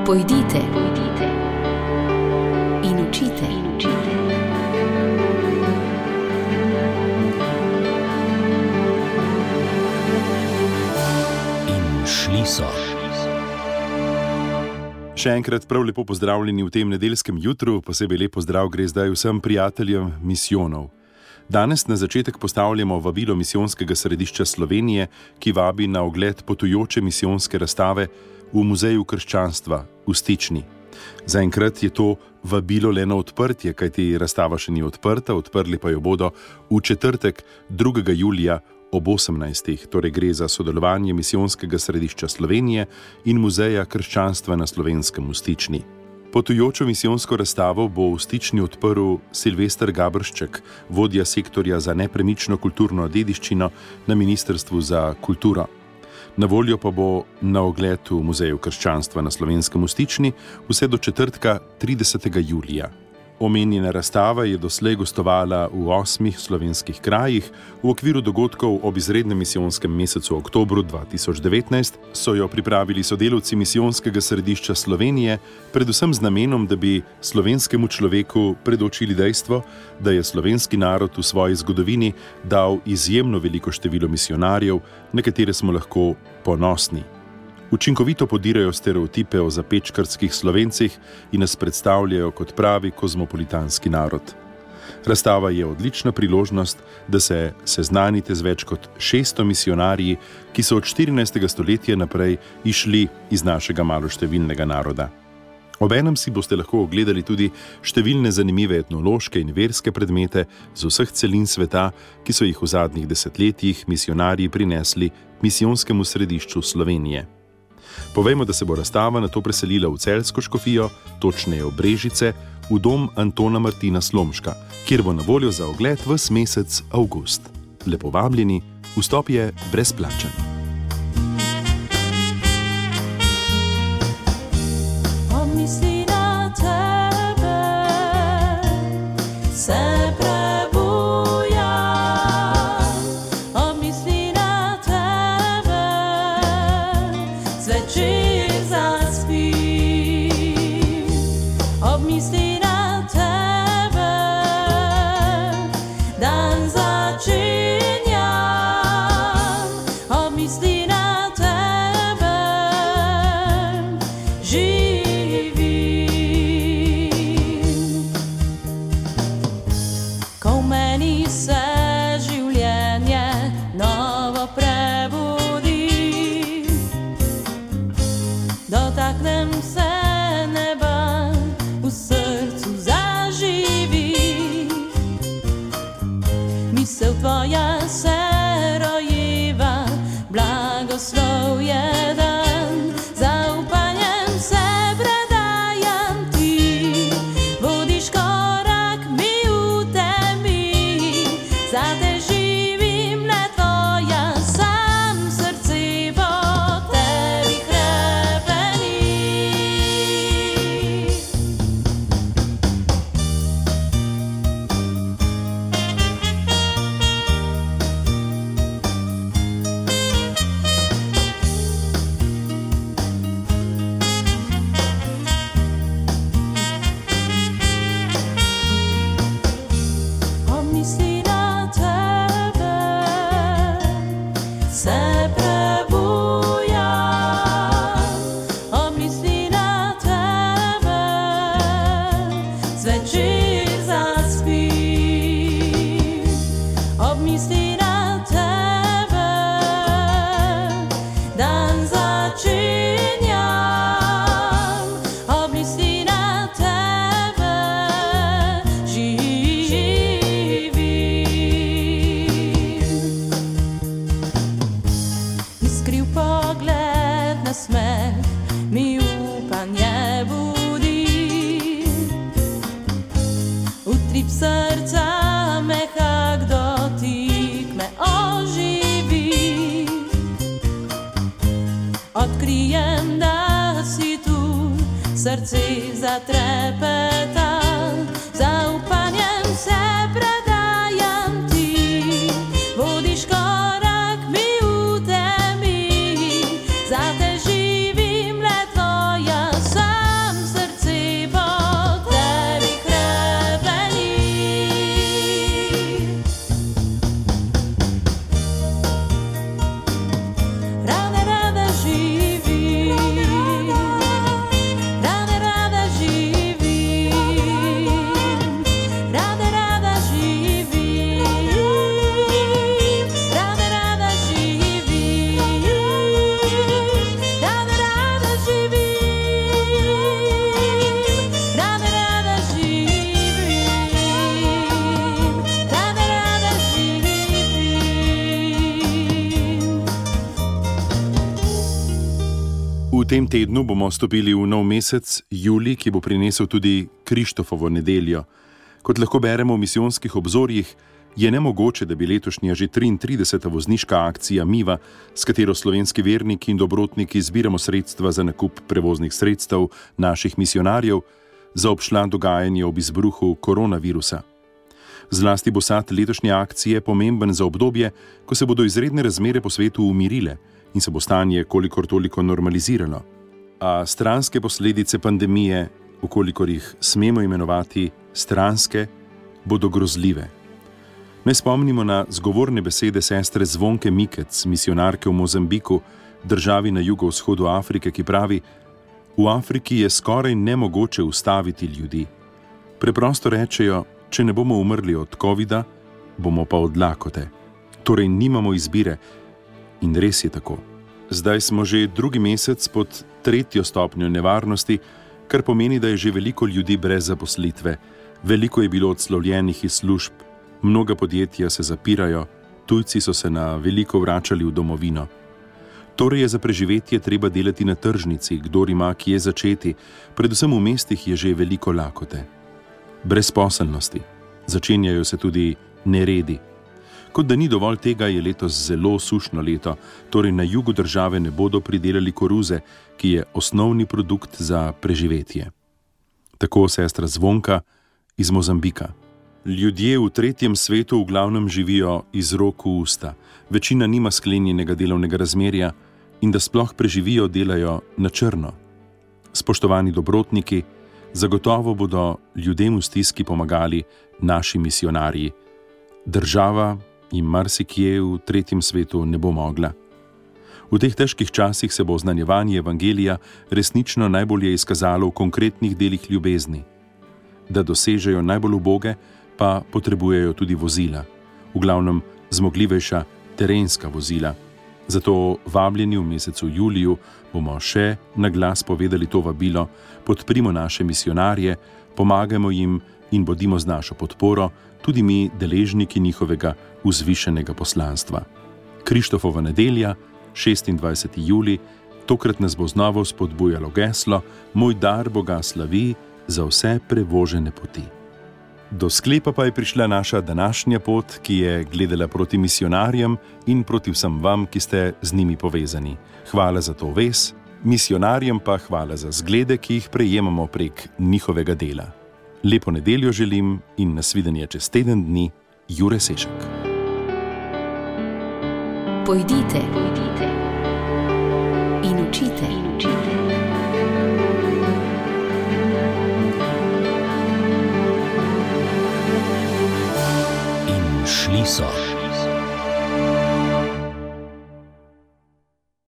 Pojdite in učite. In šli so. Še enkrat prav lepo pozdravljeni v tem nedeljskem jutru, posebej lep pozdrav gre zdaj vsem prijateljem misijonov. Danes na začetek postavljamo vabilo Misijonskega središča Slovenije, ki vabi na ogled potujoče misijonske razstave v Muzeju krščanstva v Stični. Zaenkrat je to vabilo le na odprtje, kajti razstava še ni odprta, odprli pa jo bodo v četrtek 2. julija ob 18. Torej gre za sodelovanje Misijonskega središča Slovenije in Muzeja krščanstva na Slovenskem v Stični. Potujočo misijonsko razstavo bo v Stični odprl Silvester Gabršček, vodja sektorja za nepremično kulturno dediščino na Ministrstvu za kulturo. Na voljo pa bo na ogled v Muzeju krščanstva na Slovenskem v Stični vse do četrtka 30. julija. Omenjena razstava je doslej gostovala v 8 slovenskih krajih. V okviru dogodkov ob izrednem misijonskem mesecu oktobru 2019 so jo pripravili sodelavci Misijonskega središča Slovenije, predvsem z namenom, da bi slovenskemu človeku predočili dejstvo, da je slovenski narod v svoji zgodovini dal izjemno veliko število misijonarjev, na katere smo lahko ponosni. Učinkovito podirajo stereotipe o zapečkarskih Slovencih in nas predstavljajo kot pravi kozmopolitanski narod. Razstava je odlična priložnost, da se seznanite z več kot 600 misijonarji, ki so od 14. stoletja naprej išli iz našega maloštevilnega naroda. Obenem si boste lahko ogledali tudi številne zanimive etnološke in verske predmete z vseh celin sveta, ki so jih v zadnjih desetletjih misijonarji prinesli Misijonskemu središču Slovenije. Povejmo, da se bo razstava nato preselila v Celjsko škofijo, točneje v Brežice, v dom Antona Martina Slomška, kjer bo na voljo za ogled ves mesec avgust. Lepo vabljeni, vstop je brezplačen. Srce zatrepeta, zaupanjem se predajam ti, vodiš korak mi v temi, za te živim le tvoja srca. V tem tednu bomo stopili v nov mesec, julij, ki bo prinesel tudi Krištofovo nedeljo. Kot lahko beremo v misijonskih obzorjih, je nemogoče, da bi letošnja že 33. vozniška akcija Miva, s katero slovenski verniki in dobrotniki zbiramo sredstva za nakup prevoznih sredstev naših misijonarjev, zaobšla dogajanje ob izbruhu koronavirusa. Zlasti bo sad letošnje akcije pomemben za obdobje, ko se bodo izredne razmere po svetu umirile in se bo stanje kolikor toliko normaliziralo. A stranske posledice pandemije, ukolikor jih smemo imenovati stranske, bodo grozljive. Naj spomnimo na zgovorne besede sestre Zvonke Mikec, misijonarke v Mozambiku, državi na jugovzhodu Afrike, ki pravi: v Afriki je skoraj nemogoče ustaviti ljudi. Preprosto rečejo, če ne bomo umrli od covida, bomo pa od lakote. Torej nimamo izbire. In res je tako. Zdaj smo že drugi mesec pod 3. stopnjo nevarnosti, kar pomeni, da je že veliko ljudi brez zaposlitve. Veliko je bilo odslovljenih iz služb, mnoga podjetja se zapirajo, tujci so se na veliko vračali v domovino. Torej je za preživetje treba delati na tržnici, kdor ima kje začeti, predvsem v mestih je že veliko lakote. Brezposelnosti. Začenjajo se tudi neredi. Kot da ni dovolj tega, je letos zelo sušno leto, torej na jugu države ne bodo pridelali koruze, ki je osnovni produkt za preživetje. Tako sestra Zvonka iz Mozambika. Ljudje v tretjem svetu v glavnem živijo iz rok v usta, večina nima sklenjenega delovnega razmerja in da sploh preživijo, delajo na črno. Spoštovani dobrotniki, zagotovo bodo ljudem v stiski pomagali naši misijonarji. Država in marsikje v tretjem svetu ne bo mogla. V teh težkih časih se bo oznanjevanje evangelija resnično najbolje izkazalo v konkretnih delih ljubezni. Da dosežejo najbolj uboge, pa potrebujejo tudi vozila, v glavnem zmogljivejša terenska vozila. Zato vabljeni v mesecu juliju bomo še na glas povedali to vabilo, podprimo naše misijonarje, pomagajmo jim in bodimo z našo podporo tudi mi deležniki njihovega vzvišenega poslanstva. Krištofova nedelja, 26. julij, tokrat nas bo znova spodbujalo geslo: Moj dar Boga slavi za vse prevožene poti. Do sklepa pa je prišla naša današnja pot, ki je gledala proti misijonarjem in proti vsem vam, ki ste z njimi povezani. Hvala za to vez, misijonarjem pa hvala za zglede, ki jih prejemamo prek njihovega dela. Lepo nedeljo želim in nasvidenje čez teden dni, Jure Sešek. Pojdite in učite. In šli so.